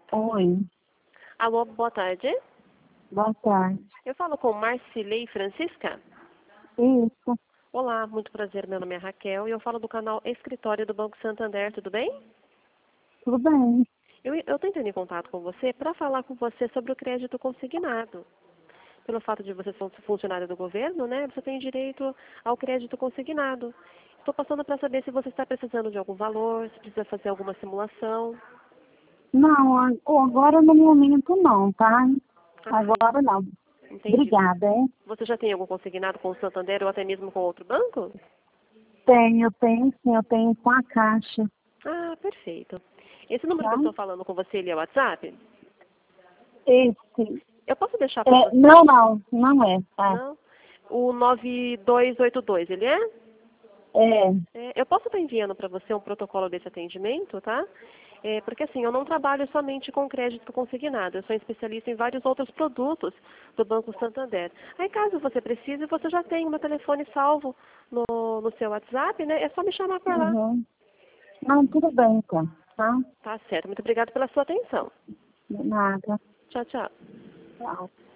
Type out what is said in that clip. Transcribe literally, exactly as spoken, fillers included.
Oi, Alô, boa tarde. boa tarde. Eu falo com Marcilei Francisca. Isso, Olá, muito prazer. Meu nome é Raquel e eu falo do canal Escritório do Banco Santander. Tudo bem? tudo bem. Eu estou entrando em contato com você para falar com você sobre o crédito consignado. Pelo fato de você ser um funcionário do governo, né, você tem direito ao crédito consignado. Estou passando para saber se você está precisando de algum valor, se precisa fazer alguma simulação. Não, a- agora no momento não, tá? Ah, Agora não. entendi. Obrigada, hein? Você já tem algum consignado com o Santander ou até mesmo com outro banco? Tenho, tenho sim, eu tenho com a Caixa, Ah, perfeito. Esse número que tá? eu estou falando com você, ele é o WhatsApp? Esse, Eu posso deixar para é, você? não, não, não é, tá? Não? O nove dois oito dois, ele é? É, É, eu posso estar enviando para você um protocolo desse atendimento, tá? É, porque assim, eu não trabalho somente com crédito consignado, eu sou especialista em vários outros produtos do Banco Santander. Aí caso você precise, você já tem o meu telefone salvo no, no seu WhatsApp, né? É só me chamar por lá. uhum. Não, tudo bem então, tá? Tá certo. Muito obrigada pela sua atenção. De nada. Tchau, tchau. Tchau.